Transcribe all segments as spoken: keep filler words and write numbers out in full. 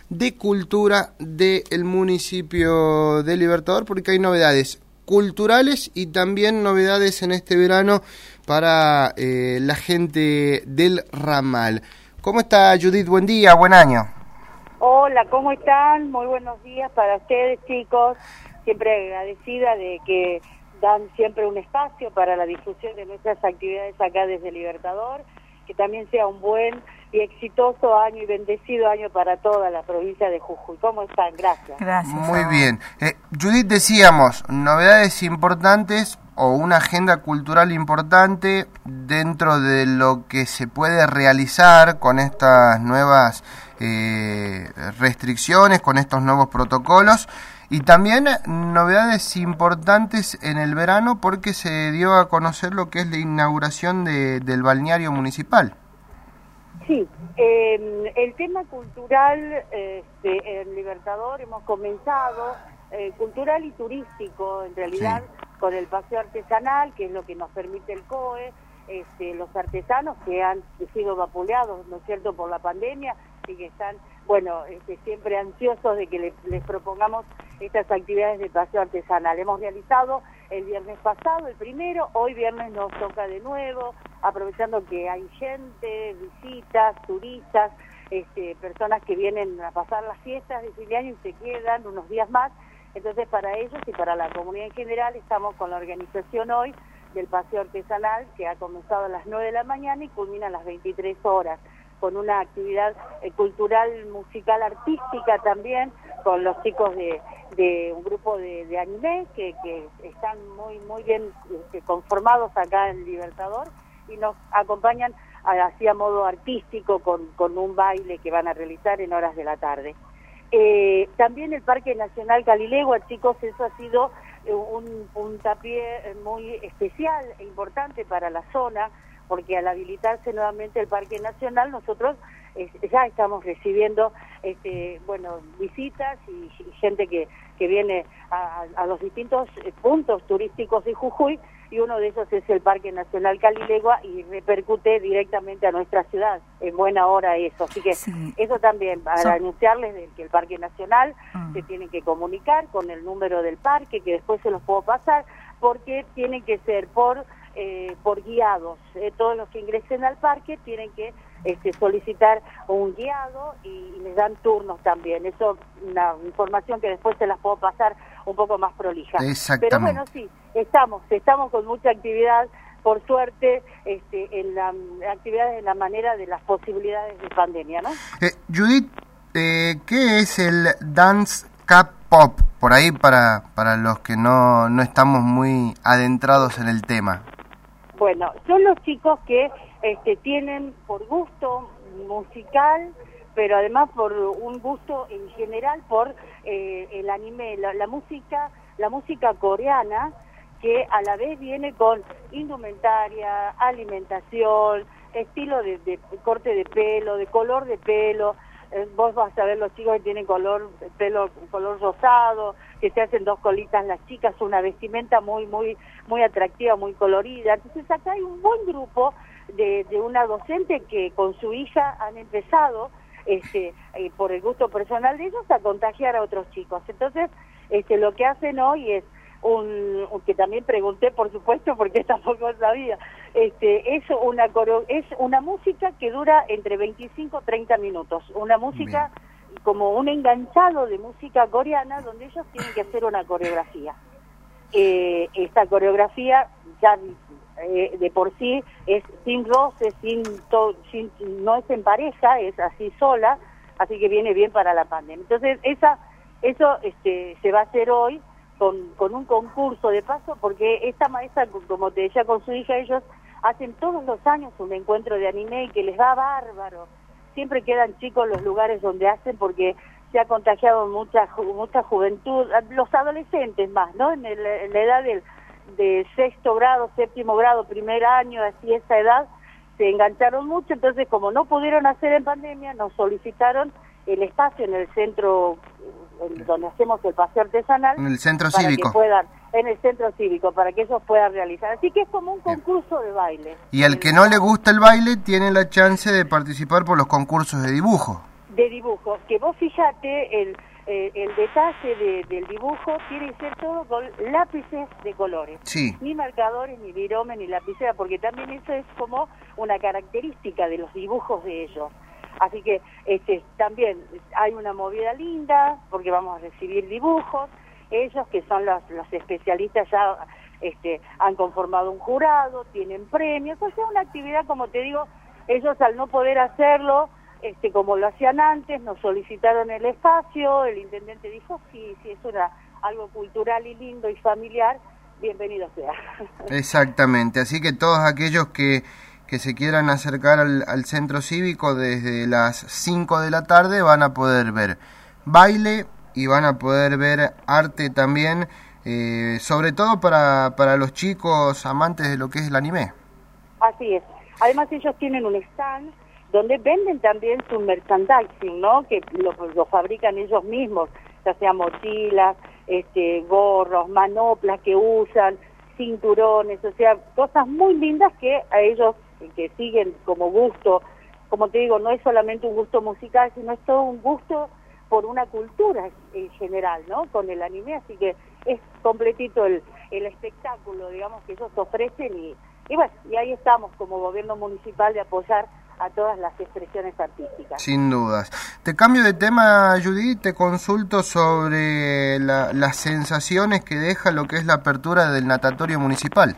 de Cultura del municipio de Libertador, porque hay novedades culturales y también novedades en este verano para eh, la gente del ramal. ¿Cómo está, Judith? Buen día, buen año. Hola, ¿cómo están? Muy buenos días para ustedes, chicos. Siempre agradecida de que dan siempre un espacio para la difusión de nuestras actividades acá desde Libertador. Que también sea un buen y exitoso año y bendecido año para toda la provincia de Jujuy. ¿Cómo están? Gracias. Gracias. Muy bien. Eh, Judith, decíamos, novedades importantes o una agenda cultural importante dentro de lo que se puede realizar con estas nuevas eh, restricciones, con estos nuevos protocolos. Y también novedades importantes en el verano porque se dio a conocer lo que es la inauguración de, del balneario municipal. Sí, eh, el tema cultural este, en Libertador hemos comenzado, eh, cultural y turístico en realidad, sí, con el paseo artesanal, que es lo que nos permite el C O E, este, los artesanos que han sido vapuleados, ¿no es cierto?, por la pandemia y que están, bueno, este, siempre ansiosos de que les, les propongamos estas actividades de paseo artesanal. Hemos realizado el viernes pasado, el primero, hoy viernes nos toca de nuevo, aprovechando que hay gente, visitas, turistas, este, personas que vienen a pasar las fiestas de fin de año y se quedan unos días más. Entonces, para ellos y para la comunidad en general, estamos con la organización hoy del paseo artesanal, que ha comenzado a las nueve de la mañana y culmina a las veintitrés horas, con una actividad eh, cultural, musical, artística también, con los chicos de, de un grupo de, de anime que, que están muy muy bien este, conformados acá en Libertador y nos acompañan así a modo artístico con, con un baile que van a realizar en horas de la tarde. Eh, también el Parque Nacional Calilegua, chicos, eso ha sido un puntapié muy especial e importante para la zona, porque al habilitarse nuevamente el Parque Nacional, nosotros eh, ya estamos recibiendo este, bueno, visitas y, y gente que, que viene a, a los distintos puntos turísticos de Jujuy, y uno de esos es el Parque Nacional Calilegua y repercute directamente a nuestra ciudad, en buena hora eso. Así que sí, eso también, para so anunciarles de que el Parque Nacional uh. se tiene que comunicar con el número del parque, que después se los puedo pasar, porque tienen que ser por... Eh, por guiados, eh, todos los que ingresen al parque tienen que este, solicitar un guiado y, y les dan turnos también. Eso es una información que después se las puedo pasar un poco más prolija. Pero bueno, sí, estamos, estamos con mucha actividad, por suerte, este, en la actividades en la manera de las posibilidades de pandemia, ¿no? Eh, Judith, eh, ¿qué es el Dance K-Pop? Por ahí para, para los que no, no estamos muy adentrados en el tema. Bueno, son los chicos que este, tienen por gusto musical, pero además por un gusto en general por eh, el anime, la, la música, la música coreana, que a la vez viene con indumentaria, alimentación, estilo de, de corte de pelo, de color de pelo. Eh, vos vas a ver los chicos que tienen color pelo color rosado, que se hacen dos colitas las chicas, una vestimenta muy muy muy atractiva, muy colorida. Entonces acá hay un buen grupo de, de una docente que con su hija han empezado este eh, por el gusto personal de ellos a contagiar a otros chicos. Entonces este lo que hacen hoy es un, un que también pregunté, por supuesto, porque tampoco sabía, este es una coro, es una música que dura entre veinticinco y treinta minutos, una música Bien. como un enganchado de música coreana donde ellos tienen que hacer una coreografía. Eh, esta coreografía ya eh, de por sí es sin roces, sin, to, sin no es en pareja, es así sola, así que viene bien para la pandemia. Entonces esa eso este se va a hacer hoy con, con un concurso de paso, porque esta maestra, como te decía, con su hija, ellos hacen todos los años un encuentro de anime y que les va bárbaro. Siempre quedan chicos los lugares donde hacen, porque se ha contagiado mucha mucha juventud, los adolescentes más, ¿no? En, el, en la edad del de sexto grado, séptimo grado, primer año, así esa edad, se engancharon mucho. Entonces, como no pudieron hacer en pandemia, nos solicitaron el espacio en el centro donde hacemos el paseo artesanal, en el centro para cívico, que puedan, en el centro cívico, para que ellos puedan realizar. Así que es como un concurso Bien. de baile. Y al que no le gusta el baile tiene la chance de participar por los concursos de dibujo. de dibujo, que vos fíjate, el, eh, el detalle de, del dibujo tiene que ser todo con lápices de colores. Sí. Ni marcadores, ni virome, ni lapicera, porque también eso es como una característica de los dibujos de ellos. Así que este, también hay una movida linda, porque vamos a recibir dibujos. Ellos, que son los, los especialistas, ya este, han conformado un jurado, tienen premios. O sea, una actividad, como te digo, ellos al no poder hacerlo, este, como lo hacían antes, nos solicitaron el espacio, el intendente dijo, sí, sí, es una, algo cultural y lindo y familiar, bienvenido sea. Exactamente, así que todos aquellos que... que se quieran acercar al, al centro cívico desde las cinco de la tarde van a poder ver baile y van a poder ver arte también, eh, sobre todo para, para los chicos amantes de lo que es el anime. Así es. Además ellos tienen un stand donde venden también su merchandising, ¿no? Que lo, lo fabrican ellos mismos, ya sea mochilas, este, gorros, manoplas que usan, cinturones, o sea, cosas muy lindas que a ellos que siguen como gusto, como te digo, no es solamente un gusto musical, sino es todo un gusto por una cultura en general, ¿no? Con el anime, así que es completito el, el espectáculo, digamos, que ellos ofrecen y, y bueno, y ahí estamos como gobierno municipal de apoyar a todas las expresiones artísticas. Sin dudas. Te cambio de tema, Judith, te consulto sobre la, las sensaciones que deja lo que es la apertura del natatorio municipal.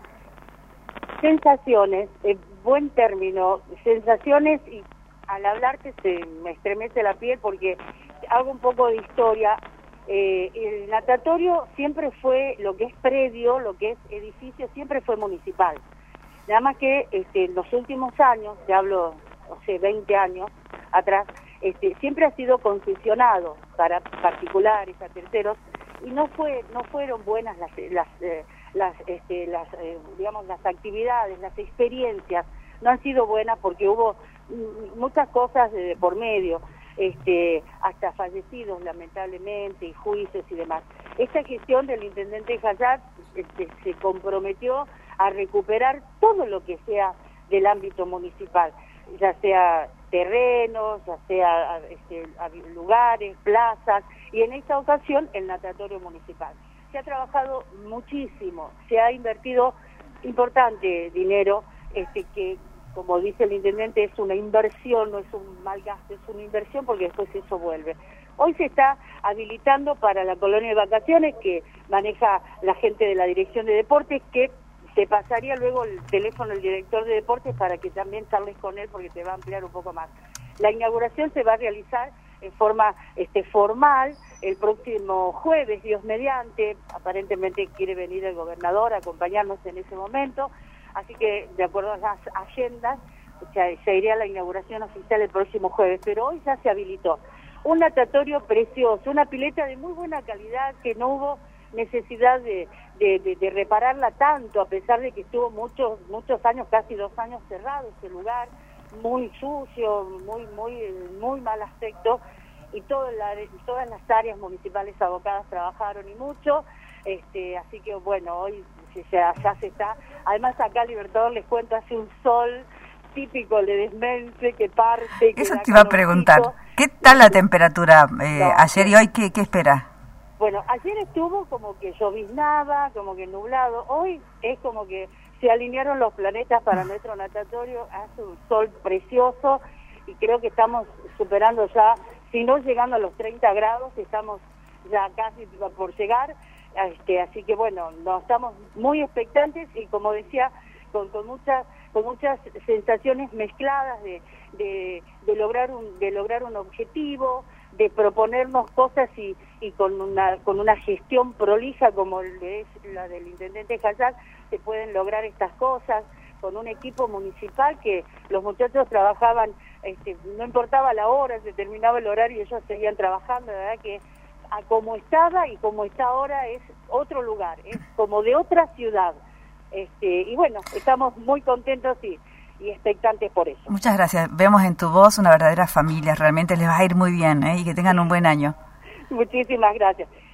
Sensaciones, eh, buen término, sensaciones, y al hablarte se me estremece la piel porque hago un poco de historia. Eh, el natatorio siempre fue, lo que es predio, lo que es edificio, siempre fue municipal. Nada más que este, en los últimos años, te hablo, no sé, veinte años atrás, este, siempre ha sido concesionado para particulares, a terceros, y no fue, no fueron buenas las, las, eh, las, este, las eh, digamos, las actividades, las experiencias, no han sido buenas porque hubo muchas cosas de por medio, este, hasta fallecidos lamentablemente, y juicios y demás. Esta gestión del intendente Hayat este, se comprometió a recuperar todo lo que sea del ámbito municipal, ya sea terrenos, ya sea este, lugares, plazas, y en esta ocasión el natatorio municipal. Se ha trabajado muchísimo, se ha invertido importante dinero, este, que como dice el intendente es una inversión, no es un mal gasto, es una inversión porque después eso vuelve. Hoy se está habilitando para la colonia de vacaciones que maneja la gente de la Dirección de Deportes, que te pasaría luego el teléfono del director de deportes para que también charles con él porque te va a ampliar un poco más. La inauguración se va a realizar en forma este, formal el próximo jueves, Dios mediante. Aparentemente quiere venir el gobernador a acompañarnos en ese momento, así que de acuerdo a las agendas se, se iría a la inauguración oficial el próximo jueves, pero hoy ya se habilitó un natatorio precioso, una pileta de muy buena calidad que no hubo necesidad de, de, de, de repararla tanto, a pesar de que estuvo muchos muchos años, casi dos años cerrado ese lugar, muy sucio, muy muy muy mal aspecto, y todo la, todas las áreas municipales abocadas trabajaron y mucho, este, así que bueno, hoy ya, ya se está, además acá Libertador, les cuento, hace un sol típico de Desmense que parte. Que Eso te iba a preguntar, ¿qué tal la temperatura eh, no, ayer y hoy? ¿Qué, qué espera? Bueno, ayer estuvo como que lloviznaba, como que nublado. Hoy es como que se alinearon los planetas para nuestro natatorio. Hace un sol precioso y creo que estamos superando ya, si no llegando a los treinta grados, estamos ya casi por llegar. Este, así que bueno, nos estamos muy expectantes y como decía, con, con muchas con muchas sensaciones mezcladas de, de, de lograr un de lograr un objetivo, de proponernos cosas y, y con una con una gestión prolija como es la del intendente Hayat se pueden lograr estas cosas, con un equipo municipal que los muchachos trabajaban, este, no importaba la hora, se terminaba el horario y ellos seguían trabajando. La verdad que a como estaba y como está ahora es otro lugar, es como de otra ciudad, este, y bueno, estamos muy contentos y y expectantes por eso. Muchas gracias. Vemos en tu voz una verdadera familia. Realmente les va a ir muy bien, ¿eh? Y que tengan un buen año. Muchísimas gracias.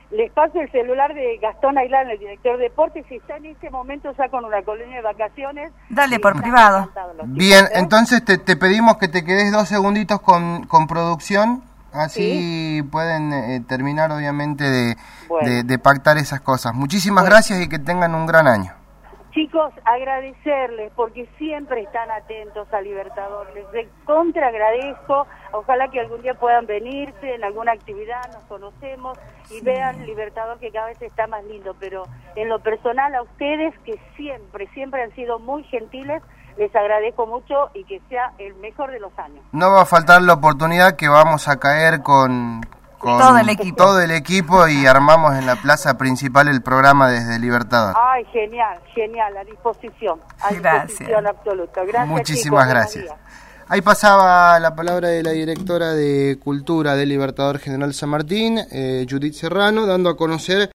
les paso el celular de Gastón Ailán, el director de deportes, y está en este momento ya con una colonia de vacaciones. Dale, por privado. Bien, chicos, ¿eh? Entonces te, te pedimos que te quedes dos segunditos con, con producción, así ¿sí? pueden eh, terminar obviamente de, bueno. de, de pactar esas cosas. Muchísimas bueno. gracias y que tengan un gran año. Chicos, agradecerles porque siempre están atentos a Libertador. Les contra agradezco. Ojalá que algún día puedan venirse en alguna actividad, nos conocemos y sí. vean Libertador, que cada vez está más lindo. Pero en lo personal a ustedes, que siempre, siempre han sido muy gentiles, les agradezco mucho y que sea el mejor de los años. No va a faltar la oportunidad que vamos a caer con... Con todo el equipo. Todo el equipo y armamos en la plaza principal el programa desde Libertador. Ay, genial, genial, a disposición, a gracias. disposición absoluta. Gracias. Muchísimas chicos, gracias. Ahí pasaba la palabra de la directora de Cultura del Libertador General San Martín, eh, Judith Serrano, dando a conocer